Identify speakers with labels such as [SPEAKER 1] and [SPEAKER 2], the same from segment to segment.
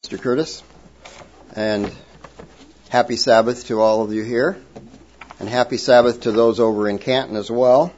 [SPEAKER 1] Mr. Curtis, and happy Sabbath to all of you here, and happy Sabbath to those over in Canton as well.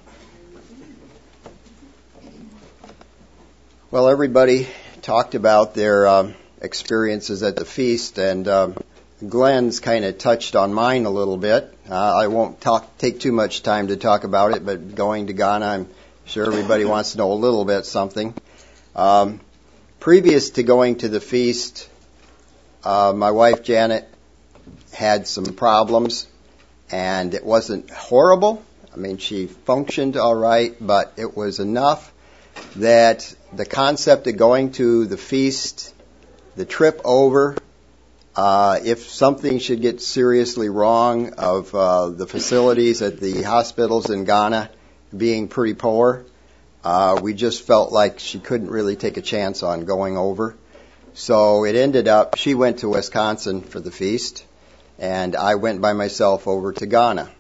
[SPEAKER 1] Well, everybody talked about their experiences at the feast, and Glenn's kind of touched on mine a little bit. I won't take too much time to talk about it, but going to Ghana, I'm sure everybody wants to know a little bit something. Previous to going to the feast, my wife Janet had some problems, and it wasn't horrible. I mean, she functioned all right, but it was enough that the concept of going to the feast, the trip over, if something should get seriously wrong of the facilities at the hospitals in Ghana being pretty poor, we just felt like she couldn't really take a chance on going over. So it ended up, she went to Wisconsin for the feast, and I went by myself over to Ghana.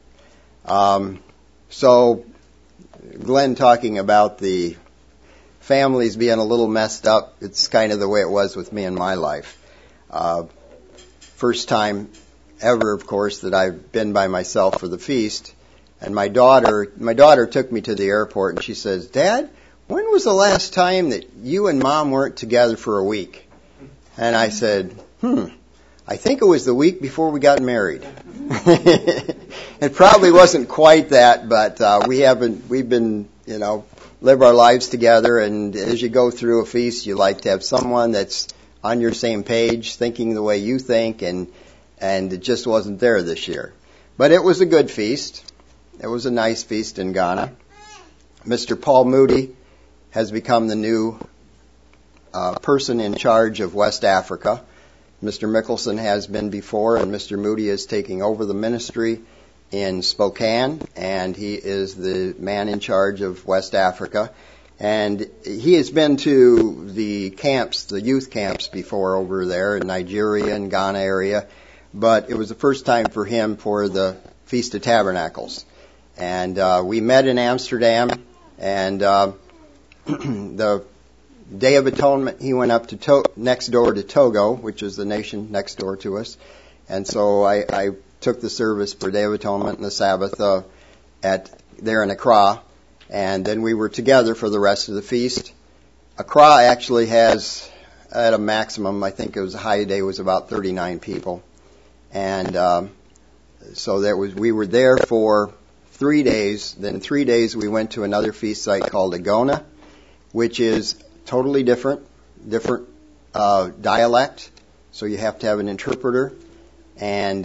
[SPEAKER 1] So Glenn talking about the families being a little messed up, it's kind of the way it was with me in my life. First time ever, of course, that I've been by myself for the feast. And my daughter took me to the airport, and she says, "Dad, when was the last time that you and Mom weren't together for a week?" And I said, I think it was the week before we got married. It probably wasn't quite that, but we've been, live our lives together, and as you go through a feast, you like to have someone that's on your same page, thinking the way you think, and it just wasn't there this year. But it was a good feast. It was a nice feast in Ghana. Mr. Paul Moody has become the new person in charge of West Africa. Mr. Mickelson has been before, and Mr. Moody is taking over the ministry in Spokane, and he is the man in charge of West Africa. And he has been to the camps, the youth camps before over there in Nigeria and Ghana area, but it was the first time for him for the Feast of Tabernacles. And we met in Amsterdam, and the Day of Atonement, he went up to next door to Togo, which is the nation next door to us. And so I took the service for Day of Atonement and the Sabbath there in Accra. And then we were together for the rest of the feast. Accra actually has, at a maximum, I think it was a high day, was about 39 people. And so we were there for 3 days. Then 3 days we went to another feast site called Agona, which is totally different dialect. So you have to have an interpreter, and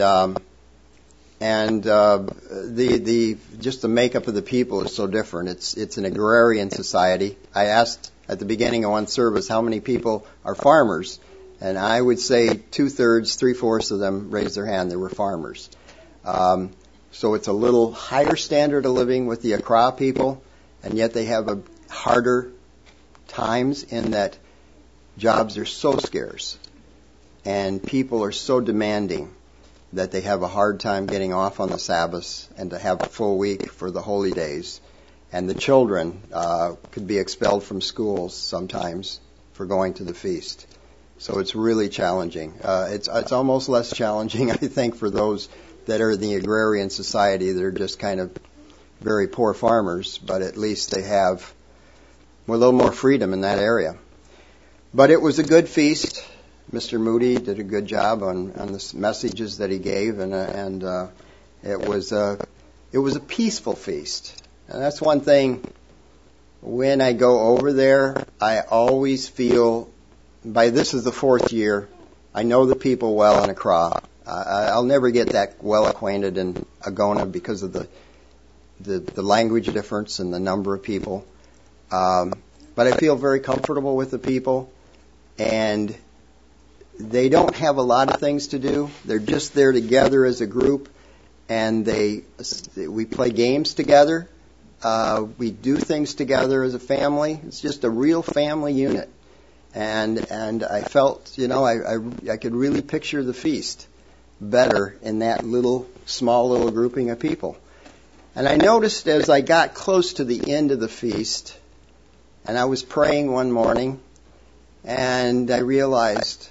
[SPEAKER 1] just the makeup of the people is so different. It's an agrarian society. I asked at the beginning of one service how many people are farmers, and I would say 2/3, 3/4 of them raised their hand. They were farmers. So it's a little higher standard of living with the Accra people, and yet they have a harder times in that jobs are so scarce and people are so demanding that they have a hard time getting off on the Sabbaths and to have a full week for the holy days. And the children could be expelled from schools sometimes for going to the feast. So it's really challenging. It's almost less challenging, I think, for those that are in the agrarian society that are just kind of very poor farmers, but at least they have a little more freedom in that area. But it was a good feast. Mr. Moody did a good job on the messages that he gave, and it was a peaceful feast. And that's one thing. When I go over there, I always feel, this is the 4th year, I know the people well in Accra. I'll never get that well acquainted in Agona because of the language difference and the number of people. But I feel very comfortable with the people, and they don't have a lot of things to do. They're just there together as a group, and we play games together. We do things together as a family. It's just a real family unit. And I felt, I could really picture the feast better in that small little grouping of people. And I noticed as I got close to the end of the feast, and I was praying one morning, and I realized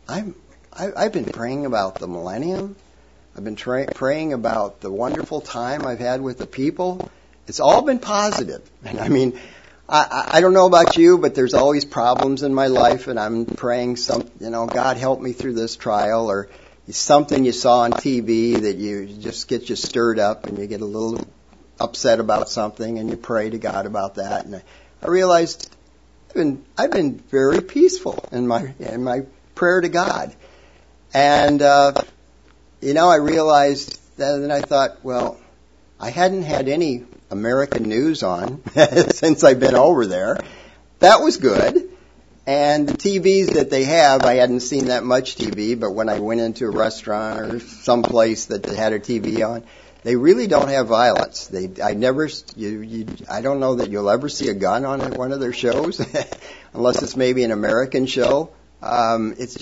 [SPEAKER 1] I've been praying about the millennium. I've been praying about the wonderful time I've had with the people. It's all been positive. And I mean, I don't know about you, but there's always problems in my life, and I'm praying God help me through this trial, or something you saw on TV that you just get you stirred up and you get a little upset about something, and you pray to God about that. And I realized I've been very peaceful in my prayer to God. And I realized that, and I thought, well, I hadn't had any American news on since I've been over there. That was good. And the TVs that they have, I hadn't seen that much TV, but when I went into a restaurant or someplace that they had a TV on, they really don't have violence. I don't know that you'll ever see a gun on one of their shows, unless it's maybe an American show. It's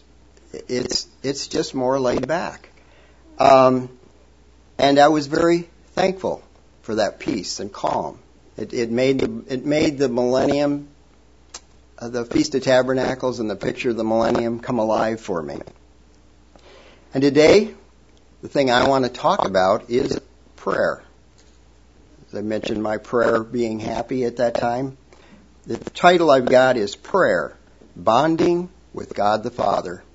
[SPEAKER 1] just more laid back. And I was very thankful for that peace and calm. It made the millennium, the Feast of Tabernacles and the picture of the millennium come alive for me. And today, the thing I want to talk about is prayer. As I mentioned, my prayer being happy at that time. The title I've got is Prayer, Bonding with God the Father.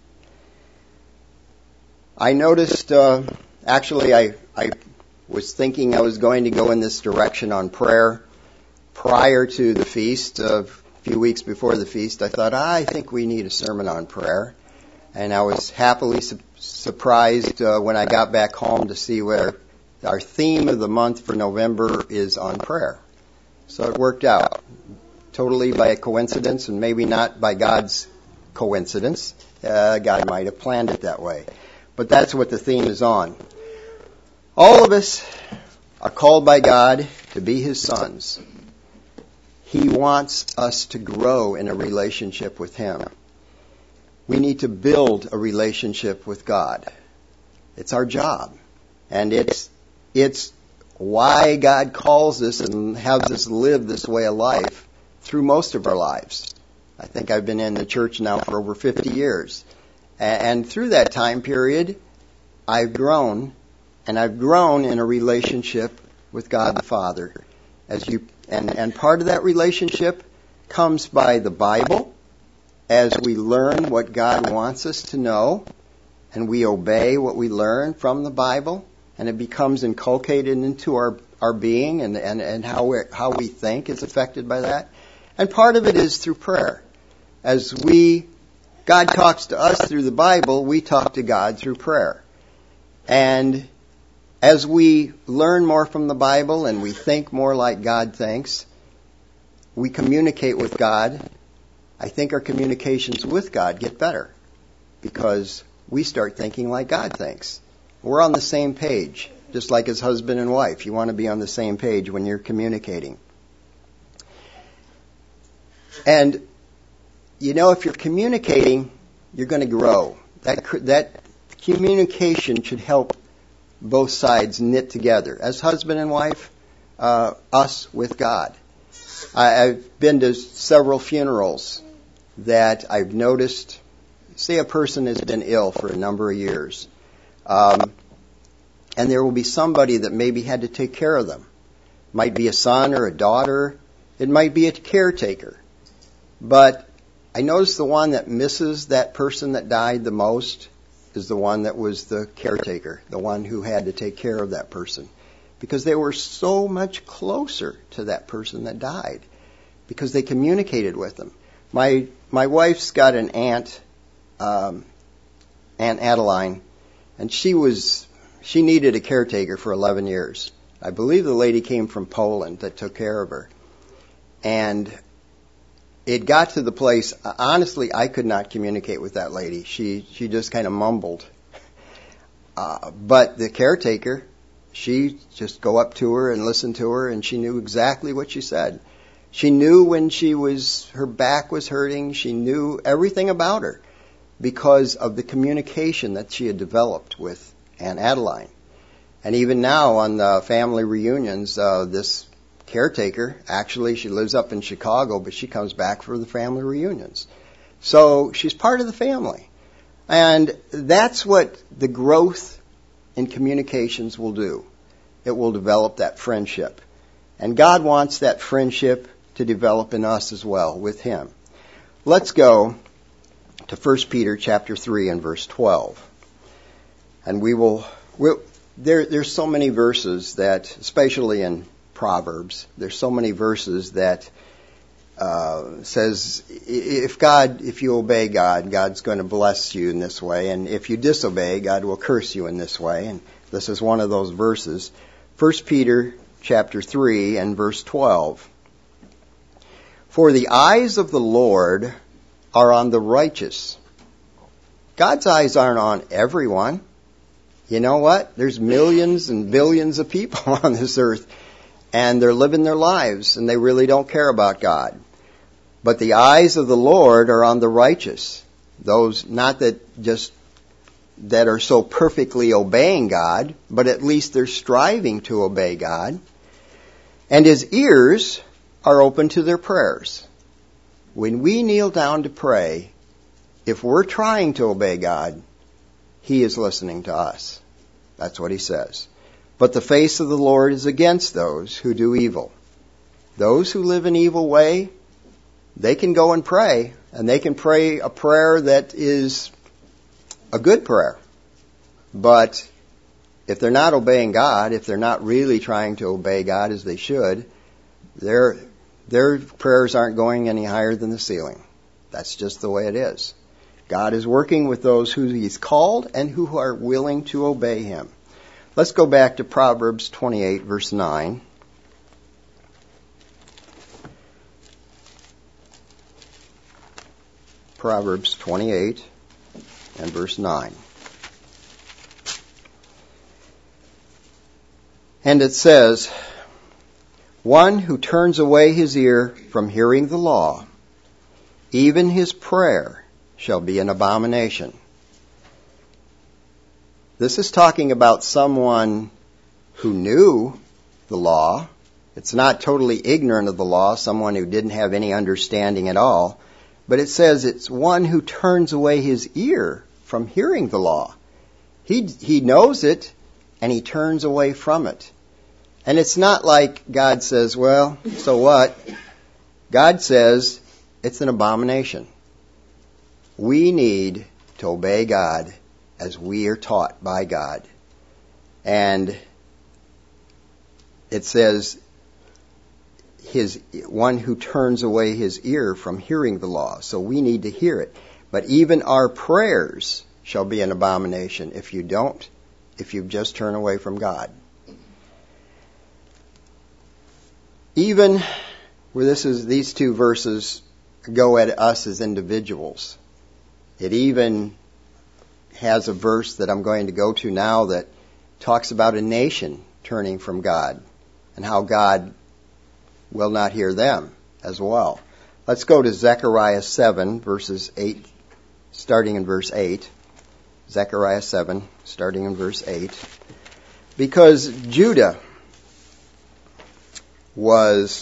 [SPEAKER 1] I noticed, actually I was thinking I was going to go in this direction on prayer prior to the feast. A few weeks before the feast, I thought, I think we need a sermon on prayer. And I was happily surprised when I got back home to see where our theme of the month for November is on prayer. So it worked out totally by a coincidence, and maybe not by God's coincidence. God might have planned it that way. But that's what the theme is on. All of us are called by God to be His sons. He wants us to grow in a relationship with Him. We need to build a relationship with God. It's our job. And it's why God calls us and has us live this way of life through most of our lives. I think I've been in the church now for over 50 years. And through that time period, I've grown, and I've grown in a relationship with God the Father. And part of that relationship comes by the Bible, as we learn what God wants us to know, and we obey what we learn from the Bible, and it becomes inculcated into our being, and how we think is affected by that. And part of it is through prayer. As God talks to us through the Bible, we talk to God through prayer. And as we learn more from the Bible and we think more like God thinks, we communicate with God. I think our communications with God get better because we start thinking like God thinks. We're on the same page, just like as husband and wife. You want to be on the same page when you're communicating. And if you're communicating, you're going to grow. That communication should help both sides knit together. As husband and wife, us with God. I've been to several funerals that I've noticed, say a person has been ill for a number of years, and there will be somebody that maybe had to take care of them. It might be a son or a daughter. It might be a caretaker. But I noticed the one that misses that person that died the most is the one that was the caretaker, the one who had to take care of that person. Because they were so much closer to that person that died. Because they communicated with them. My wife's got an aunt, Aunt Adeline, and she needed a caretaker for 11 years. I believe the lady came from Poland that took care of her. And it got to the place, honestly, I could not communicate with that lady. She just kind of mumbled. But the caretaker, she just go up to her and listen to her, and she knew exactly what she said. She knew when her back was hurting. She knew everything about her because of the communication that she had developed with Aunt Adeline. And even now on the family reunions, this caretaker, actually she lives up in Chicago, but she comes back for the family reunions. So she's part of the family. And that's what the growth in communications will do. It will develop that friendship. And God wants that friendship to develop in us as well with Him. Let's go to 1 Peter chapter 3 and verse 12. And there's so many verses that, especially in Proverbs, there's so many verses that says if you obey God, God's going to bless you in this way, and if you disobey, God will curse you in this way. And this is one of those verses. 1 Peter chapter 3 and verse 12. For the eyes of the Lord are on the righteous. God's eyes aren't on everyone. You know what? There's millions and billions of people on this earth, and they're living their lives, and they really don't care about God. But the eyes of the Lord are on the righteous. Those not that just that are so perfectly obeying God, but at least they're striving to obey God. And His ears are open to their prayers. When we kneel down to pray, if we're trying to obey God, He is listening to us. That's what He says. But the face of the Lord is against those who do evil. Those who live an evil way, they can go and pray, and they can pray a prayer that is a good prayer. But if they're not obeying God, if they're not really trying to obey God as they should, their prayers aren't going any higher than the ceiling. That's just the way it is. God is working with those who He's called and who are willing to obey Him. Let's go back to Proverbs 28, verse 9. Proverbs 28 and verse 9. And it says, one who turns away his ear from hearing the law, even his prayer shall be an abomination. This is talking about someone who knew the law. It's not totally ignorant of the law, someone who didn't have any understanding at all. But it says it's one who turns away his ear from hearing the law. He knows it, and he turns away from it. And it's not like God says, well, so what? God says it's an abomination. We need to obey God as we are taught by God. And it says, one who turns away his ear from hearing the law. So we need to hear it. But even our prayers shall be an abomination if you just turn away from God. Even where these two verses go at us as individuals. It even has a verse that I'm going to go to now that talks about a nation turning from God and how God will not hear them as well. Let's go to Zechariah 7, verses 8, starting in verse 8. Zechariah 7, starting in verse 8. Because Judah was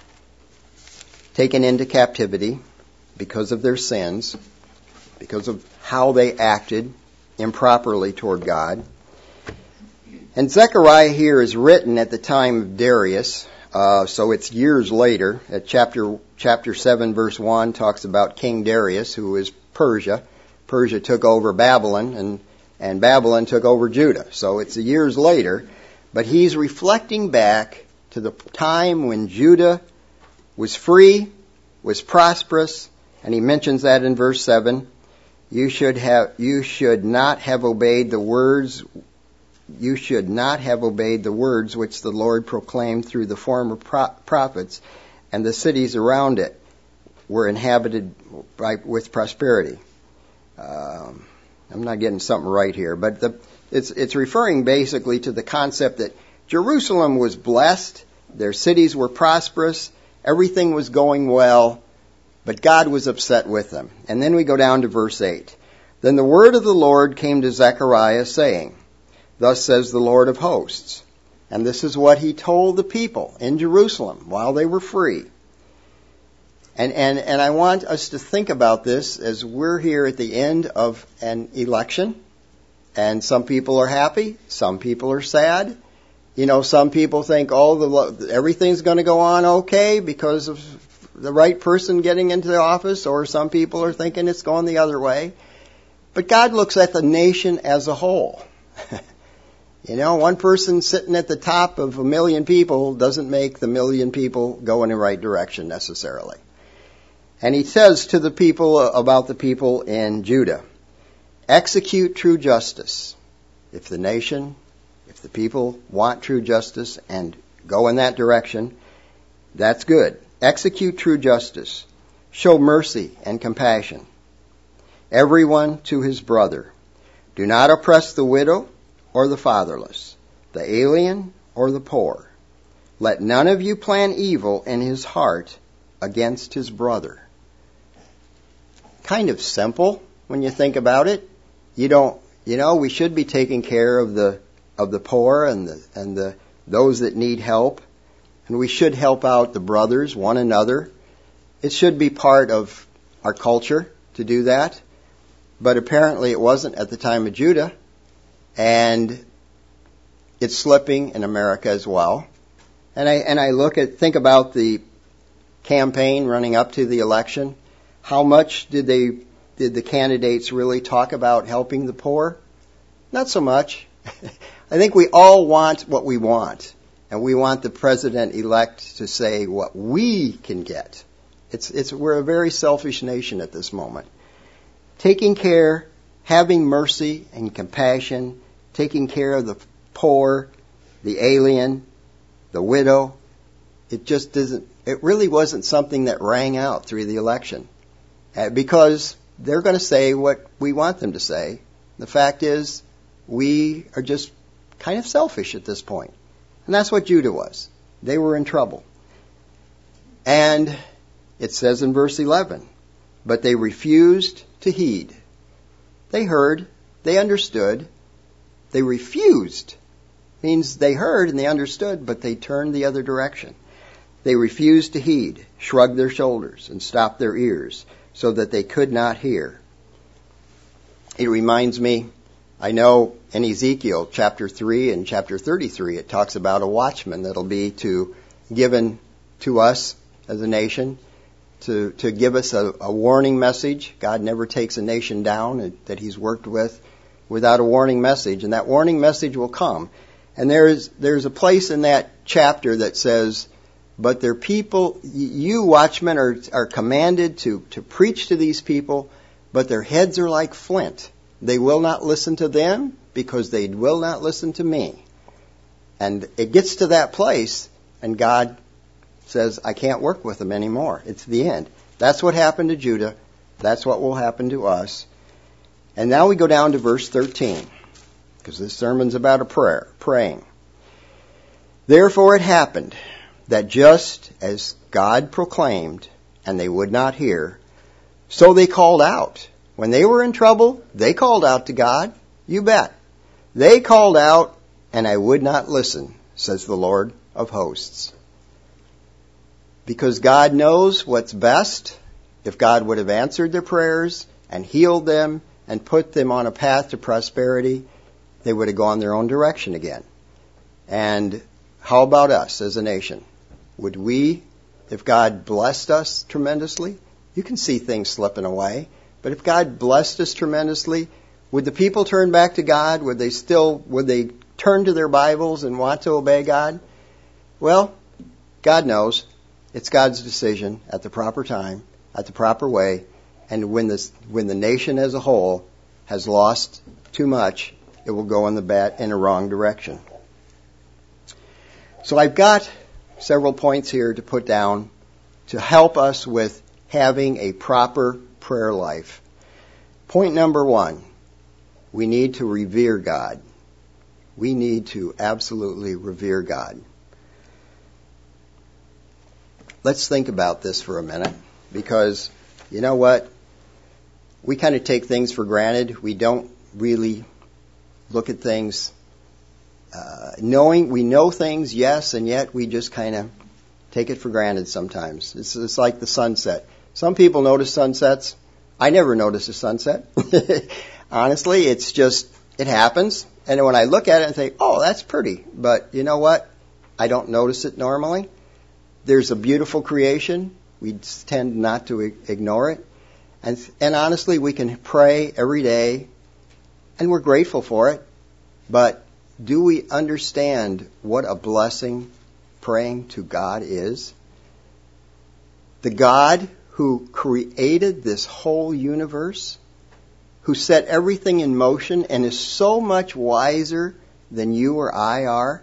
[SPEAKER 1] taken into captivity because of their sins, because of how they acted improperly toward God. And Zechariah here is written at the time of Darius, so it's years later. At chapter 7, verse 1 talks about King Darius, who is Persia. Persia took over Babylon, and Babylon took over Judah. So it's years later. But he's reflecting back to the time when Judah was free, was prosperous, and he mentions that in verse 7. You should not have obeyed the words which the Lord proclaimed through the former prophets, and the cities around it were inhabited with prosperity. I'm not getting something right here, but it's referring basically to the concept that Jerusalem was blessed, their cities were prosperous, everything was going well, but God was upset with them. And then we go down to verse 8. Then the word of the Lord came to Zechariah, saying, Thus says the Lord of hosts. And this is what he told the people in Jerusalem while they were free. And I want us to think about this as we're here at the end of an election. And some people are happy. Some people are sad. You know, some people think, everything's going to go on okay because of the right person getting into the office, or some people are thinking it's going the other way. But God looks at the nation as a whole. You know, one person sitting at the top of 1 million people doesn't make the 1 million people go in the right direction necessarily. And he says to the people about the people in Judah, execute true justice. If the people want true justice and go in that direction, that's good. Execute true justice. Show mercy and compassion. Everyone to his brother. Do not oppress the widow or the fatherless, the alien or the poor. Let none of you plan evil in his heart against his brother. Kind of simple when you think about it. We should be taking care of the poor and those that need help. And we should help out the brothers, one another. It should be part of our culture to do that. But apparently it wasn't at the time of Judah. And it's slipping in America as well. And I think about the campaign running up to the election. How much did the candidates really talk about helping the poor? Not so much. I think we all want what we want. And we want the president-elect to say what we can get. We're a very selfish nation at this moment. Taking care, having mercy and compassion, taking care of the poor, the alien, the widow, it really wasn't something that rang out through the election. Because they're going to say what we want them to say. The fact is, we are just kind of selfish at this point. And that's what Judah was. They were in trouble. And it says in verse 11, but they refused to heed. They heard, they understood, they refused. Means they heard and they understood, but they turned the other direction. They refused to heed, shrugged their shoulders, and stopped their ears, so that they could not hear. It reminds me, I know in Ezekiel chapter 3 and chapter 33, it talks about a watchman that'll be given to us as a nation to give us a warning message. God never takes a nation down that he's worked with without a warning message, and that warning message will come. And there's a place in that chapter that says, but their people, you watchmen are commanded to preach to these people, but their heads are like flint. They will not listen to them because they will not listen to me. And it gets to that place, and God says, I can't work with them anymore. It's the end. That's what happened to Judah. That's what will happen to us. And now we go down to verse 13, because this sermon's about a prayer, praying. Therefore it happened that just as God proclaimed, and they would not hear, so they called out. When they were in trouble, they called out to God. You bet. They called out, and I would not listen, says the Lord of hosts. Because God knows what's best. If God would have answered their prayers and healed them and put them on a path to prosperity, they would have gone their own direction again. And how about us as a nation? Would we, if God blessed us tremendously, you can see things slipping away, but if God blessed us tremendously, would the people turn back to God? Would they turn to their Bibles and want to obey God? Well, God knows. It's God's decision at the proper time, at the proper way, and when the nation as a whole has lost too much, it will go in a wrong direction. So I've got several points here to put down to help us with having a proper prayer life. Point number 1, we need to revere God. We need to absolutely revere God. Let's think about this for a minute, because you know what? We kind of take things for granted. We don't really look at things we know things, yes, and yet we just kind of take it for granted sometimes. It's like the sunset. Some people notice sunsets. I never notice a sunset. Honestly, it's just, it happens. And when I look at it and think, oh, that's pretty. But you know what? I don't notice it normally. There's a beautiful creation. We tend not to ignore it. And honestly, we can pray every day, and we're grateful for it. But do we understand what a blessing praying to God is? The God who created this whole universe, who set everything in motion and is so much wiser than you or I are,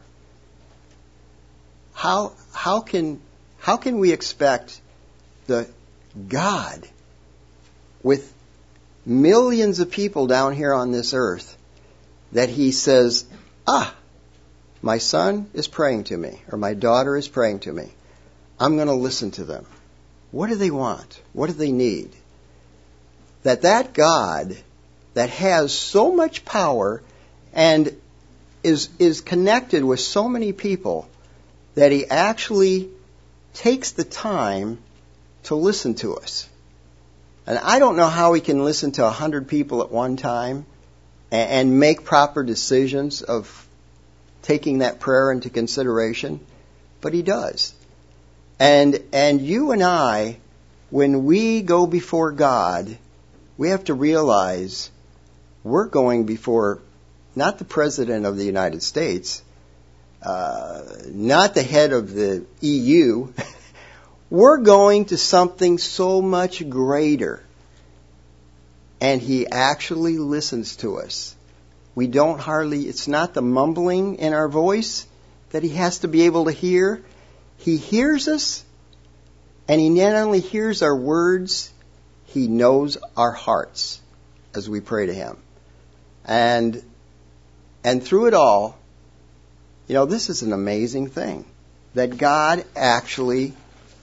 [SPEAKER 1] how can we expect the God with millions of people down here on this earth that he says, my son is praying to me, or my daughter is praying to me. I'm going to listen to them. What do they want? What do they need? That God that has so much power and is connected with so many people that he actually takes the time to listen to us. And I don't know how he can listen to 100 people at one time and make proper decisions of taking that prayer into consideration, but he does. And you and I, when we go before God, we have to realize we're going before not the President of the United States, not the head of the EU. We're going to something so much greater. And he actually listens to us. We don't hardly, it's not the mumbling in our voice that he has to be able to hear. He hears us, and he not only hears our words, he knows our hearts as we pray to him. And through it all, this is an amazing thing, that God actually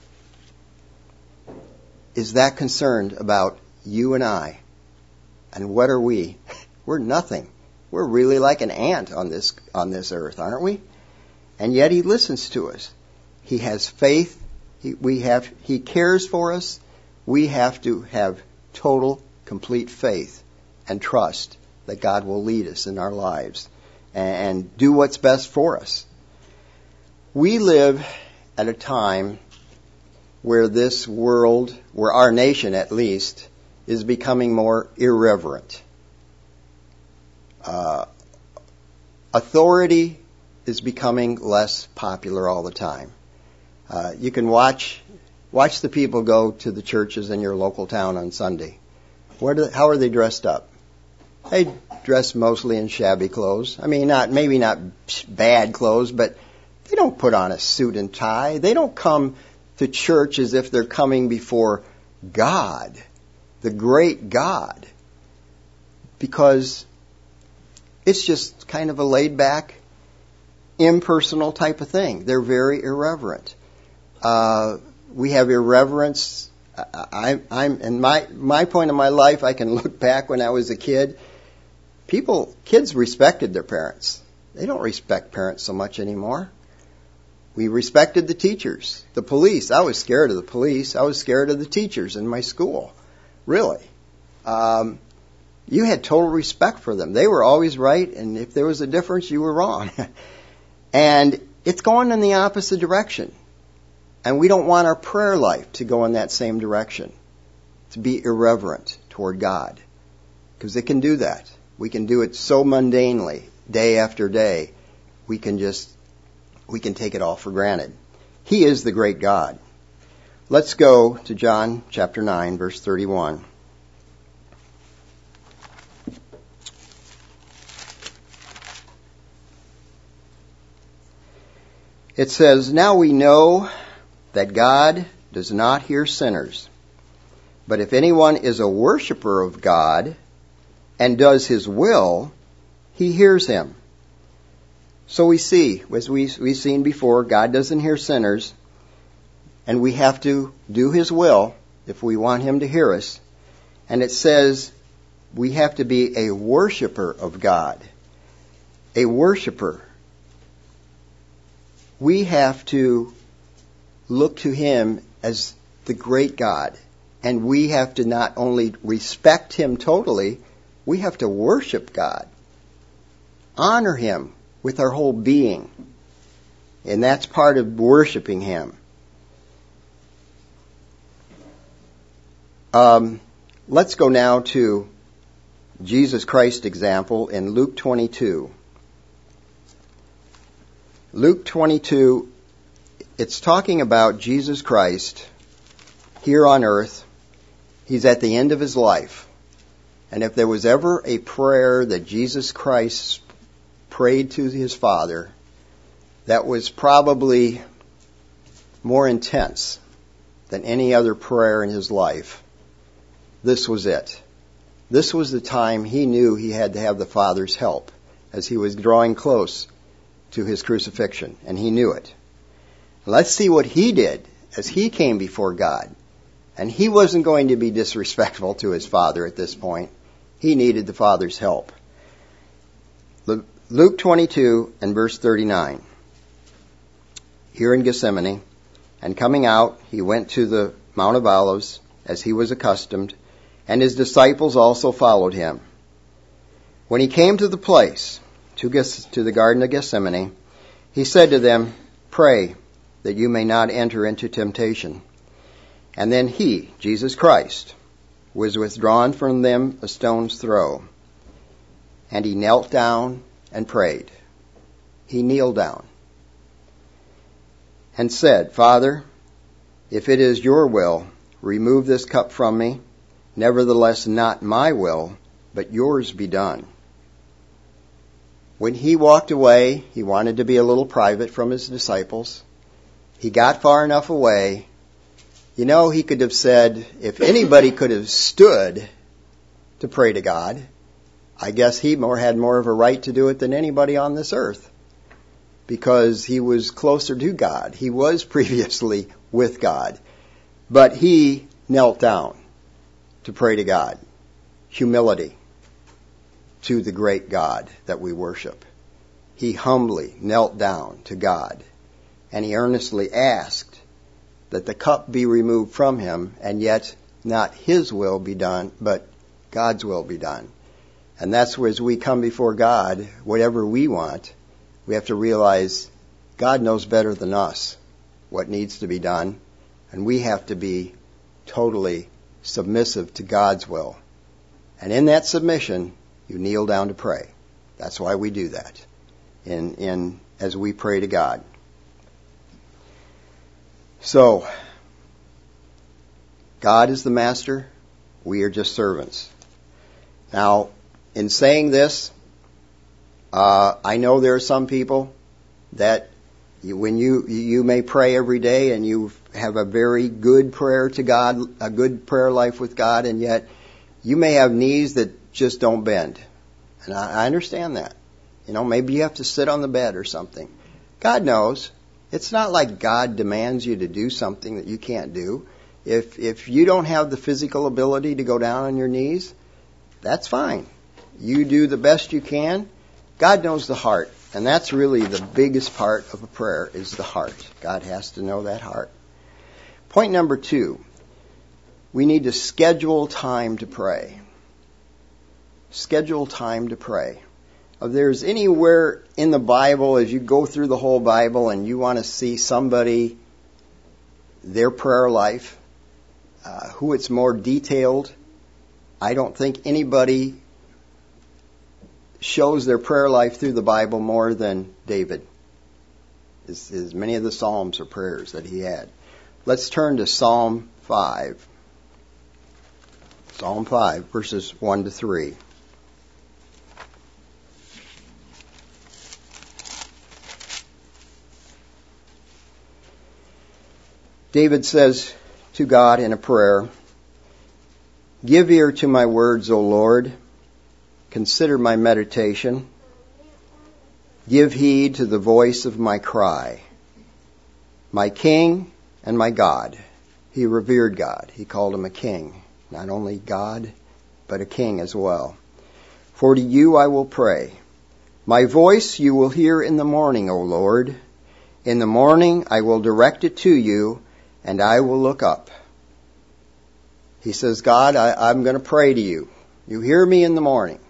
[SPEAKER 1] is that concerned about you and I. And what are we? We're nothing. We're really like an ant on this earth, aren't we? And yet he listens to us. He has faith. He cares for us. We have to have total, complete faith and trust that God will lead us in our lives and do what's best for us. We live at a time where this world, where our nation at least, is becoming more irreverent. Authority is becoming less popular all the time. You can watch the people go to the churches in your local town on Sunday. How are they dressed up? They dress mostly in shabby clothes. I mean, maybe not bad clothes, but they don't put on a suit and tie. They don't come to church as if they're coming before God, the great God, because it's just kind of a laid-back, impersonal type of thing. They're very irreverent. We have irreverence. I'm in my point of my life, I can look back when I was a kid. Kids respected their parents. They don't respect parents so much anymore. We respected the teachers, the police. I was scared of the police. I was scared of the teachers in my school. Really. You had total respect for them. They were always right, and if there was a difference, you were wrong. And it's going in the opposite direction. And we don't want our prayer life to go in that same direction, to be irreverent toward God. Because it can do that. We can do it so mundanely, day after day. We can take it all for granted. He is the great God. Let's go to John chapter 9, verse 31. It says, "Now we know that God does not hear sinners. But if anyone is a worshiper of God and does his will, he hears him." So we see, as we've seen before, God doesn't hear sinners, and we have to do his will if we want him to hear us. And it says we have to be a worshiper of God. A worshiper. We have to look to him as the great God. And we have to not only respect him totally, we have to worship God. Honor him with our whole being. And that's part of worshiping him. Let's go now to Jesus Christ's example in Luke 22. Luke 22, it's talking about Jesus Christ here on earth. He's at the end of his life. And if there was ever a prayer that Jesus Christ prayed to his Father that was probably more intense than any other prayer in his life, this was it. This was the time he knew he had to have the Father's help as he was drawing close to his crucifixion, and he knew it. Let's see what he did as he came before God. And he wasn't going to be disrespectful to his Father at this point. He needed the Father's help. Luke 22 and verse 39. Here in Gethsemane, and coming out, he went to the Mount of Olives, as he was accustomed, and his disciples also followed him. When he came to the place, to the Garden of Gethsemane, he said to them, "Pray that you may not enter into temptation." And then he, Jesus Christ, was withdrawn from them a stone's throw. And he knelt down and prayed. He kneeled down and said, "Father, if it is your will, remove this cup from me. Nevertheless, not my will, but yours be done." When he walked away, he wanted to be a little private from his disciples. He got far enough away. You know, he could have said, if anybody could have stood to pray to God, I guess he had more of a right to do it than anybody on this earth, because he was closer to God. He was previously with God. But he knelt down to pray to God. Humility to the great God that we worship. He humbly knelt down to God, and he earnestly asked that the cup be removed from him, and yet not his will be done, but God's will be done. And that's where, as we come before God, whatever we want, we have to realize God knows better than us what needs to be done, and we have to be totally submissive to God's will. And in that submission, you kneel down to pray. That's why we do that as we pray to God. So, God is the master. We are just servants. Now, in saying this, I know there are some people that when you may pray every day and you have a very good prayer to God, a good prayer life with God, and yet you may have knees that just don't bend. And I understand that. You know, maybe you have to sit on the bed or something. God knows. It's not like God demands you to do something that you can't do. If you don't have the physical ability to go down on your knees, that's fine. You do the best you can. God knows the heart. And that's really the biggest part of a prayer, is the heart. God has to know that heart. Point number 2. We need to schedule time to pray. Schedule time to pray. If there's anywhere in the Bible, as you go through the whole Bible and you want to see somebody, their prayer life, who it's more detailed, I don't think anybody shows their prayer life through the Bible more than David. As many of the Psalms are prayers that he had. Let's turn to Psalm 5. Psalm 5, verses 1 to 3. David says to God in a prayer, "Give ear to my words, O Lord. Consider my meditation. Give heed to the voice of my cry. My King and my God." He revered God. He called him a king. Not only God, but a king as well. "For to you I will pray. My voice you will hear in the morning, O Lord. In the morning I will direct it to you, and I will look up. He says, God, I'm going to pray to you. You hear me in the morning.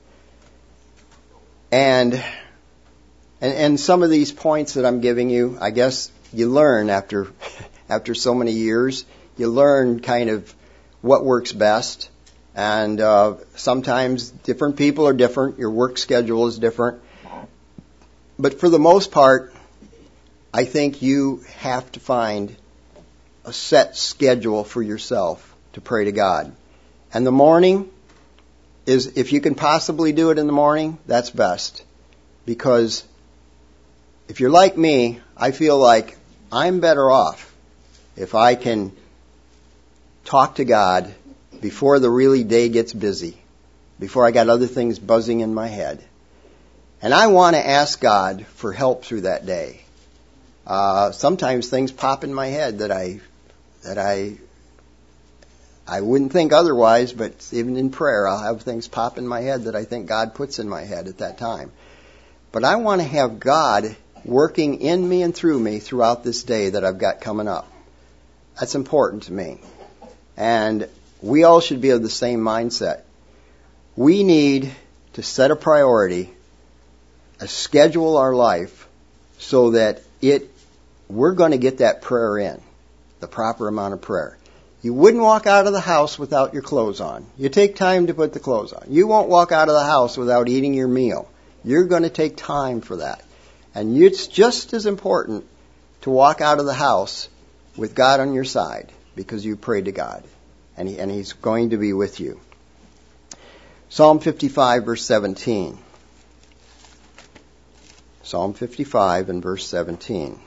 [SPEAKER 1] And some of these points that I'm giving you, I guess you learn after so many years. You learn kind of what works best. And sometimes different people are different. Your work schedule is different. But for the most part, I think you have to find a set schedule for yourself to pray to God. And the morning is, if you can possibly do it in the morning, that's best. Because if you're like me, I feel like I'm better off if I can talk to God before the really day gets busy, before I got other things buzzing in my head. And I want to ask God for help through that day. Sometimes things pop in my head that I wouldn't think otherwise, but even in prayer, I'll have things pop in my head that I think God puts in my head at that time. But I want to have God working in me and through me throughout this day that I've got coming up. That's important to me. And we all should be of the same mindset. We need to set a priority, schedule our life so that we're going to get that prayer in, the proper amount of prayer. You wouldn't walk out of the house without your clothes on. You take time to put the clothes on. You won't walk out of the house without eating your meal. You're going to take time for that. And it's just as important to walk out of the house with God on your side because you prayed to God. And He's going to be with you. Psalm 55, verse 17. Psalm 55 and verse 17.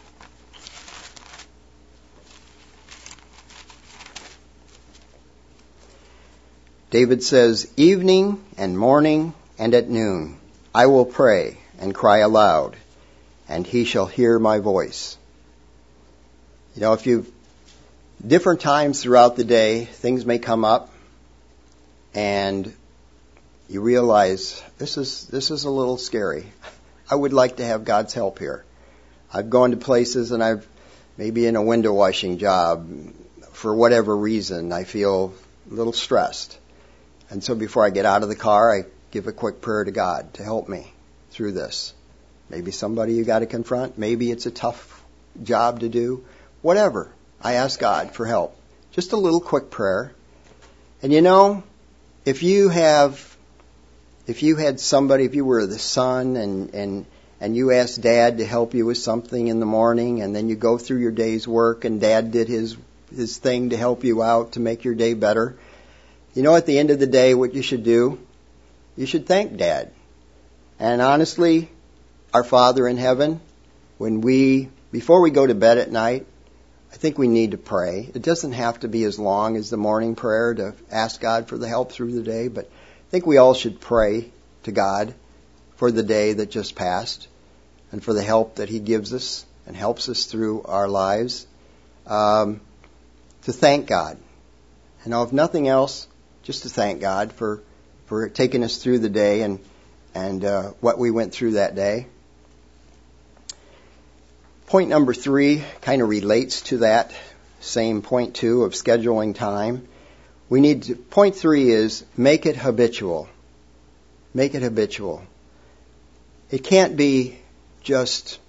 [SPEAKER 1] David says, evening and morning and at noon I will pray and cry aloud, and He shall hear my voice. You know, different times throughout the day, things may come up, and you realize this is a little scary. I would like to have God's help here. I've gone to places and I've maybe in a window washing job, for whatever reason, I feel a little stressed. And so before I get out of the car, I give a quick prayer to God to help me through this. Maybe somebody you got to confront. Maybe it's a tough job to do. Whatever. I ask God for help. Just a little quick prayer. And you know, if you had somebody, if you were the son and you asked Dad to help you with something in the morning, and then you go through your day's work and Dad did his thing to help you out to make your day better, you know, at the end of the day, what you should do? You should thank Dad. And honestly, our Father in heaven, before we go to bed at night, I think we need to pray. It doesn't have to be as long as the morning prayer to ask God for the help through the day, but I think we all should pray to God for the day that just passed and for the help that He gives us and helps us through our lives, to thank God. And if nothing else, just to thank God for taking us through the day and what we went through that day. Point number 3 kind of relates to that same point 2 of scheduling time. Point 3 is make it habitual. Make it habitual. It can't be just,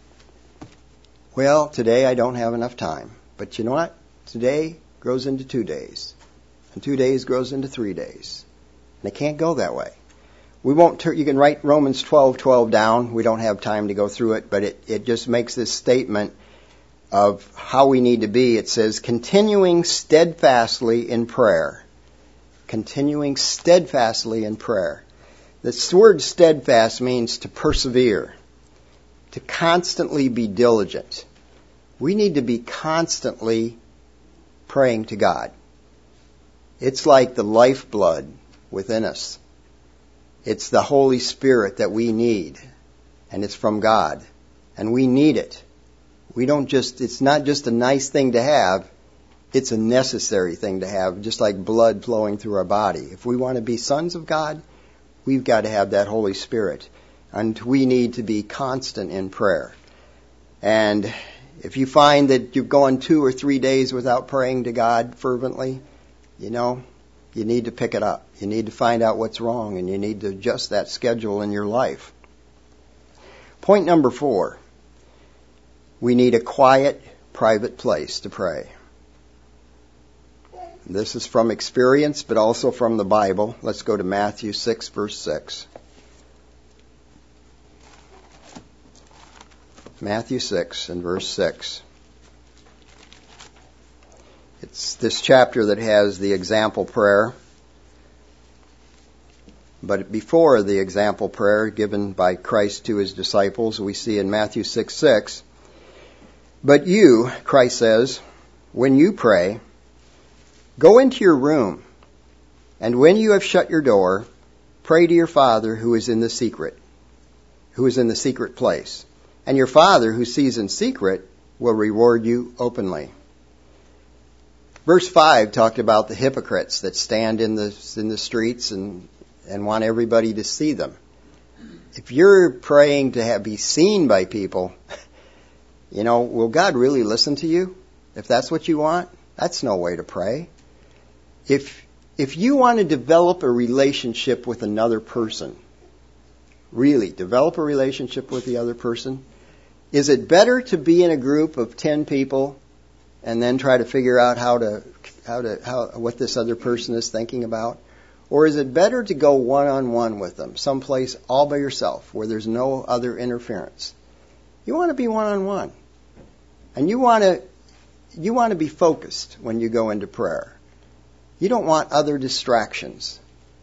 [SPEAKER 1] well, today I don't have enough time. But you know what? Today grows into 2 days. And 2 days grows into 3 days. And it can't go that way. You can write Romans 12:12 down. We don't have time to go through it, but it just makes this statement of how we need to be. It says, continuing steadfastly in prayer. Continuing steadfastly in prayer. This word steadfast means to persevere, to constantly be diligent. We need to be constantly praying to God. It's like the lifeblood within us. It's the Holy Spirit that we need, and it's from God, and we need it. It's not just a nice thing to have, it's a necessary thing to have, just like blood flowing through our body. If we want to be sons of God, we've got to have that Holy Spirit, and we need to be constant in prayer. And if you find that you've gone 2 or 3 days without praying to God fervently, you need to pick it up. You need to find out what's wrong, and you need to adjust that schedule in your life. Point number 4, we need a quiet, private place to pray. This is from experience, but also from the Bible. Let's go to Matthew 6, verse 6. Matthew 6 and verse 6. It's this chapter that has the example prayer. But before the example prayer given by Christ to his disciples, we see in Matthew 6:6, "But you," Christ says, "when you pray, go into your room, and when you have shut your door, pray to your Father who is in the secret place. And your Father who sees in secret will reward you openly." Verse 5 talked about the hypocrites that stand in the streets and want everybody to see them. If you're praying to be seen by people, will God really listen to you? If that's what you want, that's no way to pray. If you want to develop a relationship with another person, really develop a relationship with the other person, is it better to be in a group of 10 people and then try to figure out what this other person is thinking about? Or is it better to go one-on-one with them, someplace all by yourself where there's no other interference? You want to be one-on-one. And you want to be focused when you go into prayer. You don't want other distractions.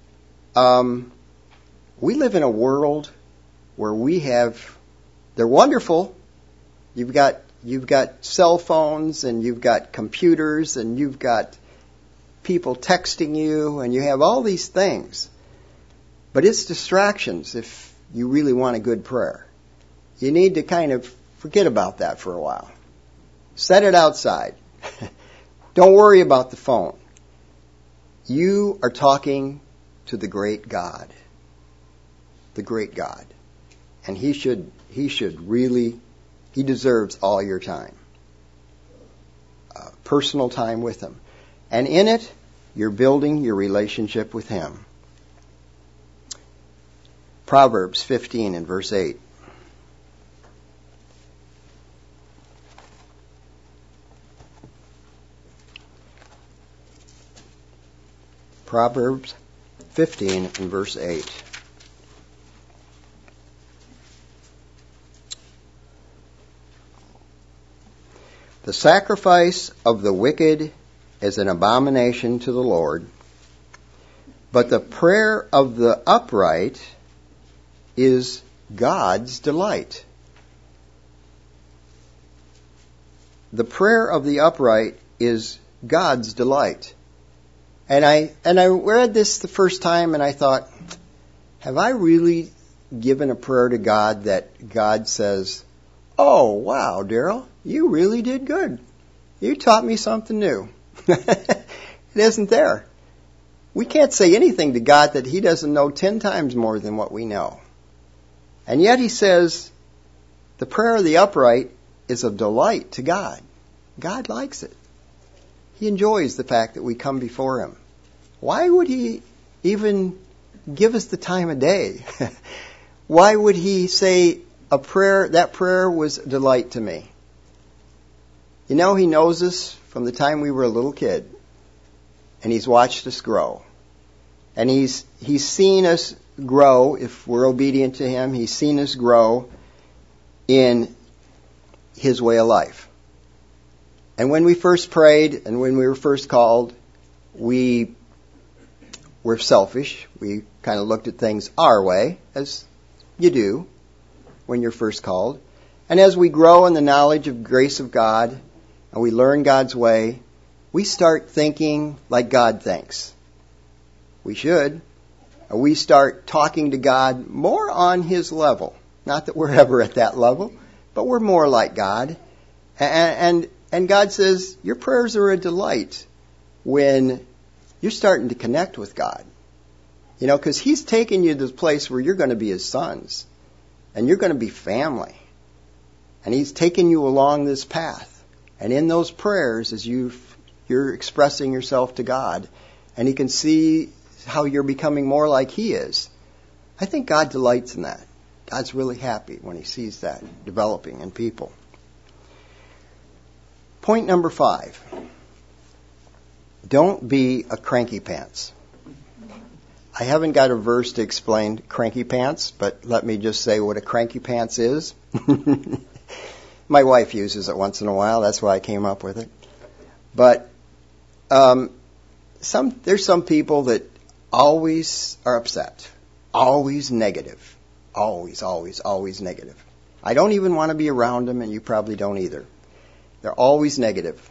[SPEAKER 1] We live in a world where they're wonderful. You've got cell phones, and you've got computers, and you've got people texting you, and you have all these things. But it's distractions if you really want a good prayer. You need to kind of forget about that for a while. Set it outside. Don't worry about the phone. You are talking to the great God. The great God. And he deserves all your time. Personal time with him. And in it, you're building your relationship with him. Proverbs 15 and verse 8. Proverbs 15 and verse 8. "The sacrifice of the wicked is an abomination to the Lord, but the prayer of the upright is God's delight." The prayer of the upright is God's delight. And I read this the first time, and I thought, have I really given a prayer to God that God says, "Oh, wow, Daryl, you really did good. You taught me something new." It isn't there. We can't say anything to God that he doesn't know 10 times more than what we know. And yet he says the prayer of the upright is a delight to God. God likes it. He enjoys the fact that we come before him. Why would he even give us the time of day? Why would he say that prayer was a delight to me? He knows us from the time we were a little kid. And he's watched us grow. And he's seen us grow if we're obedient to him. He's seen us grow in his way of life. And when we first prayed and when we were first called, we were selfish. We kind of looked at things our way, as you do when you're first called. And as we grow in the knowledge of grace of God and we learn God's way, we start thinking like God thinks. We should. We start talking to God more on his level. Not that we're ever at that level, but we're more like God. And God says, your prayers are a delight when you're starting to connect with God. Because he's taken you to the place where you're going to be his sons. And you're going to be family. And He's taken you along this path. And in those prayers, as you're expressing yourself to God, and He can see how you're becoming more like He is, I think God delights in that. God's really happy when He sees that developing in people. Point number 5. Don't be a cranky pants. I haven't got a verse to explain cranky pants, but let me just say what a cranky pants is. My wife uses it once in a while. That's why I came up with it. But there's some people that always are upset, always negative, always negative. I don't even want to be around them, and you probably don't either. They're always negative.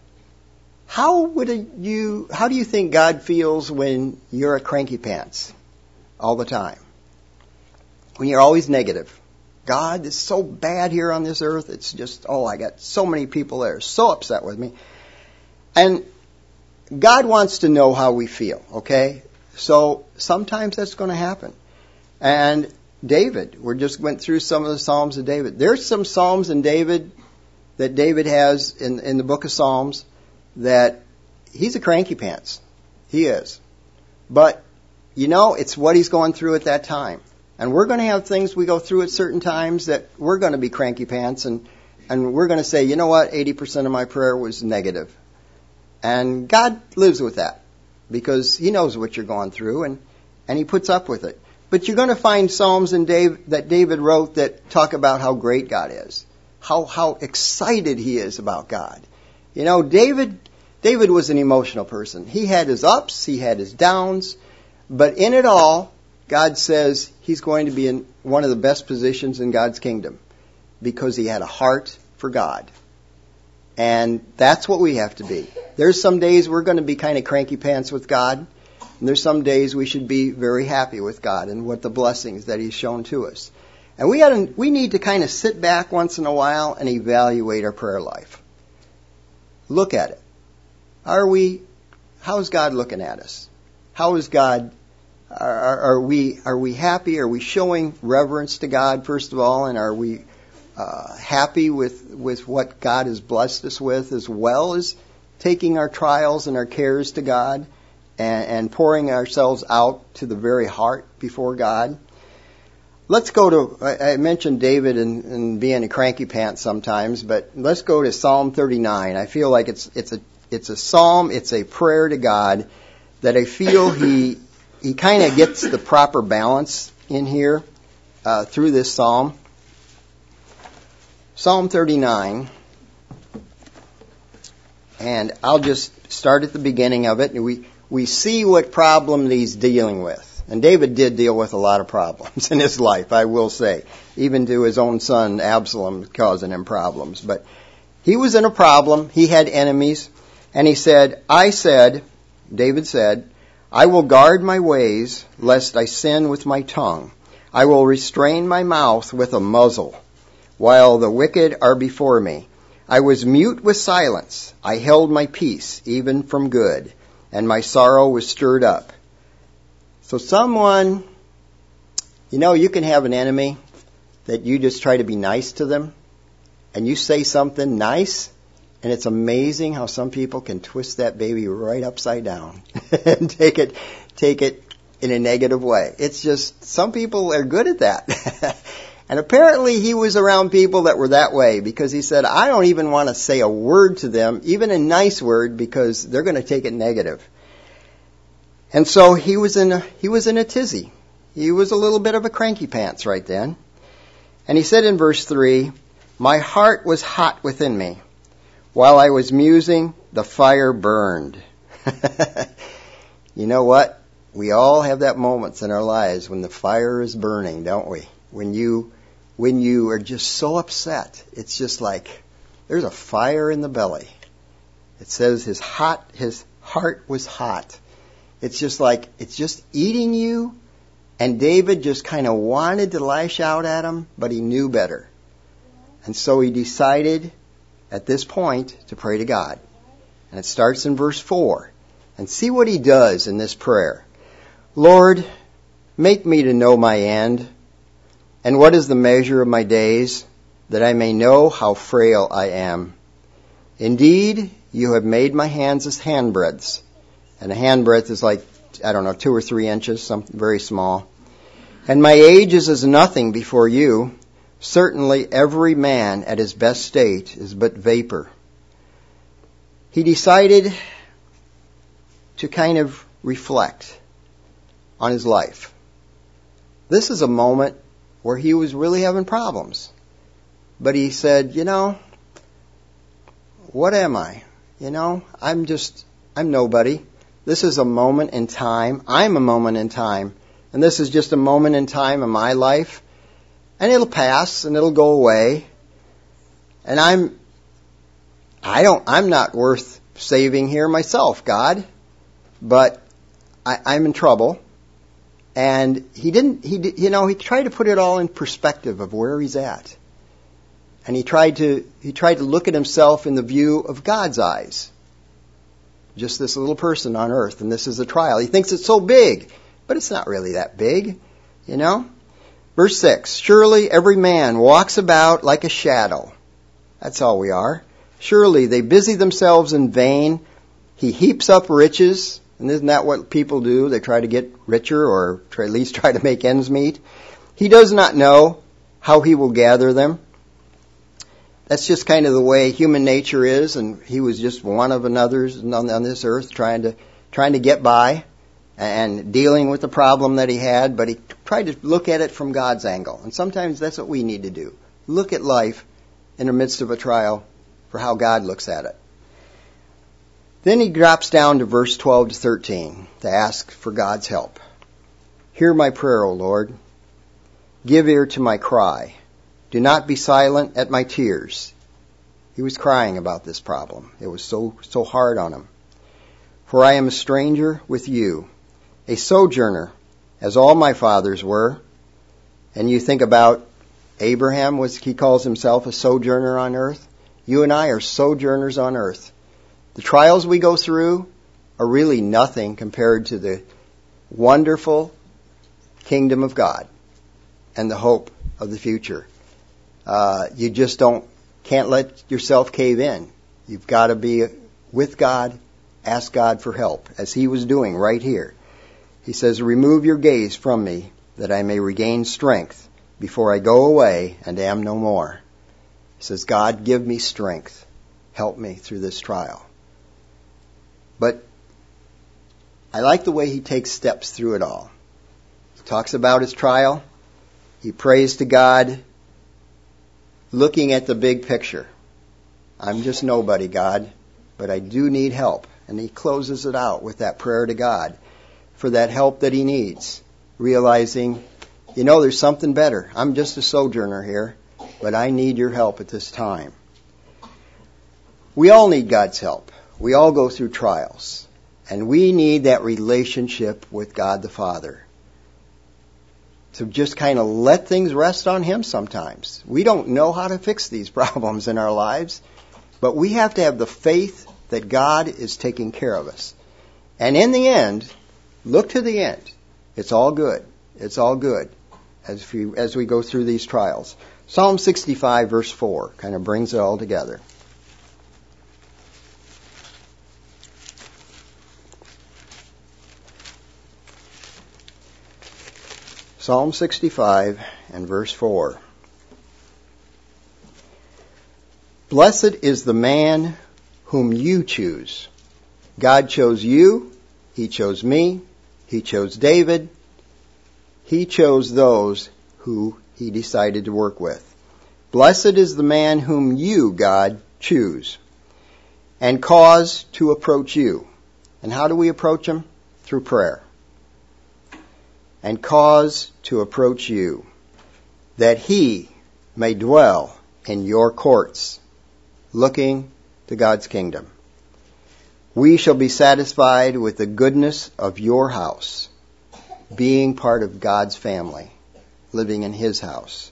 [SPEAKER 1] How do you think God feels when you're a cranky pants all the time? When you're always negative. God is so bad here on this earth. It's just, I got so many people that are so upset with me. And God wants to know how we feel, okay? So sometimes that's going to happen. And David, we just went through some of the Psalms of David. There's some Psalms in David that David has in the book of Psalms that he's a cranky pants. He is. But, it's what he's going through at that time. And we're going to have things we go through at certain times that we're going to be cranky pants, and we're going to say, you know what, 80% of my prayer was negative. And God lives with that because He knows what you're going through, and He puts up with it. But you're going to find Psalms that David wrote that talk about how great God is, how excited he is about God. David was an emotional person. He had his ups, he had his downs, but in it all, God says he's going to be in one of the best positions in God's kingdom because he had a heart for God. And that's what we have to be. There's some days we're going to be kind of cranky pants with God, and there's some days we should be very happy with God and what the blessings that He's shown to us. And we need to kind of sit back once in a while and evaluate our prayer life. Look at it. How is God looking at us? How is God? Are we happy? Are we showing reverence to God, first of all? And are we happy with what God has blessed us with, as well as taking our trials and our cares to God and pouring ourselves out to the very heart before God? Let's go to, I mentioned David and being a cranky pants sometimes, but let's go to Psalm 39. I feel like it's a psalm, it's a prayer to God that I feel he kind of gets the proper balance in here through this psalm. Psalm 39, and I'll just start at the beginning of it. And we see what problem he's dealing with. And David did deal with a lot of problems in his life, I will say. Even to his own son, Absalom, causing him problems. But he was in a problem. He had enemies. And he said, David said, I will guard my ways, lest I sin with my tongue. I will restrain my mouth with a muzzle, while the wicked are before me. I was mute with silence. I held my peace, even from good, and my sorrow was stirred up. So someone, you can have an enemy that you just try to be nice to them, and you say something nice, and it's amazing how some people can twist that baby right upside down and take it in a negative way. It's just, some people are good at that. And apparently he was around people that were that way, because he said, I don't even want to say a word to them, even a nice word, because they're going to take it negative. And so he was in a tizzy. He was a little bit of a cranky pants right then. And he said in verse 3, my heart was hot within me. While I was musing, the fire burned. You know what? We all have that moments in our lives when the fire is burning, don't we? When you are just so upset, it's just like there's a fire in the belly. It says his heart was hot. It's just like, it's just eating you. And David just kind of wanted to lash out at him, but he knew better. And so he decided at this point to pray to God. And it starts in verse 4. And see what he does in this prayer. Lord, make me to know my end. And what is the measure of my days? that I may know how frail I am. Indeed, you have made my hands as handbreadths. And a handbreadth is like, 2 or 3 inches, something very small. And my age is as nothing before you. Certainly every man at his best state is but vapor. He decided to kind of reflect on his life. This is a moment where he was really having problems. But he said, what am I? I'm nobody. This is a moment in time. I'm a moment in time. And this is just a moment in time in my life. And it'll pass and it'll go away. And I'm not worth saving here myself, God. But I'm in trouble. And he tried to put it all in perspective of where he's at. And he tried to look at himself in the view of God's eyes. Just this little person on earth, and this is a trial. He thinks it's so big, but it's not really that big, Verse 6, surely every man walks about like a shadow. That's all we are. Surely they busy themselves in vain. He heaps up riches, and isn't that what people do? They try to get richer or at least try to make ends meet. He does not know how he will gather them. That's just kind of the way human nature is, and he was just one of others on this earth trying to get by and dealing with the problem that he had, but he tried to look at it from God's angle. And sometimes that's what we need to do. Look at life in the midst of a trial for how God looks at it. Then he drops down to verse 12 to 13 to ask for God's help. Hear my prayer, O Lord. Give ear to my cry. Do not be silent at my tears. He was crying about this problem. It was so hard on him. For I am a stranger with you, a sojourner, as all my fathers were. And you think about Abraham, he calls himself a sojourner on earth. You and I are sojourners on earth. The trials we go through are really nothing compared to the wonderful kingdom of God and the hope of the future. You just can't let yourself cave in. You've got to be with God, ask God for help, as he was doing right here. He says, remove your gaze from me, that I may regain strength before I go away and am no more. He says, God, give me strength. Help me through this trial. But I like the way he takes steps through it all. He talks about his trial. He prays to God, looking at the big picture. I'm just nobody, God, but I do need help. And he closes it out with that prayer to God for that help that he needs, realizing, there's something better. I'm just a sojourner here, but I need your help at this time. We all need God's help. We all go through trials, and we need that relationship with God the Father to just kind of let things rest on him sometimes. We don't know how to fix these problems in our lives, but we have to have the faith that God is taking care of us. And in the end, look to the end. It's all good. It's all good as we go through these trials. Psalm 65 verse 4 kind of brings it all together. Psalm 65 and verse 4. Blessed is the man whom you choose. God chose you. He chose me. He chose David. He chose those who he decided to work with. Blessed is the man whom you, God, choose and cause to approach you. And how do we approach him? Through prayer. And cause to approach you, that he may dwell in your courts, looking to God's kingdom. We shall be satisfied with the goodness of your house, being part of God's family, living in his house,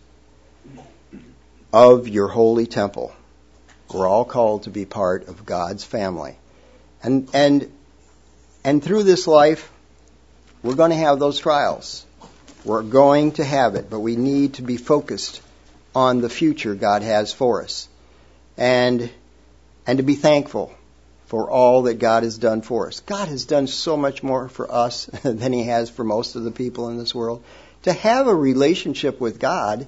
[SPEAKER 1] of your holy temple. We're all called to be part of God's family. And through this life, we're going to have those trials. We're going to have it, but we need to be focused on the future God has for us, and to be thankful for all that God has done for us. God has done so much more for us than He has for most of the people in this world. To have a relationship with God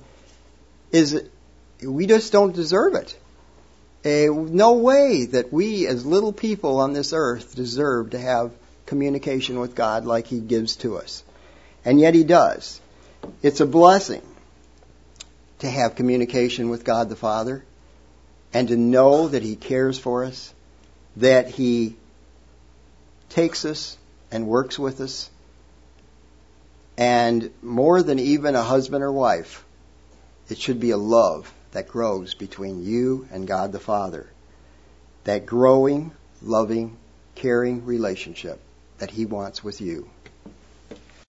[SPEAKER 1] we just don't deserve it. No way that we as little people on this earth deserve to have communication with God like He gives to us. And yet He does. It's a blessing to have communication with God the Father and to know that He cares for us, that He takes us and works with us. And more than even a husband or wife, it should be a love that grows between you and God the Father. That growing, loving, caring relationship that He wants with you.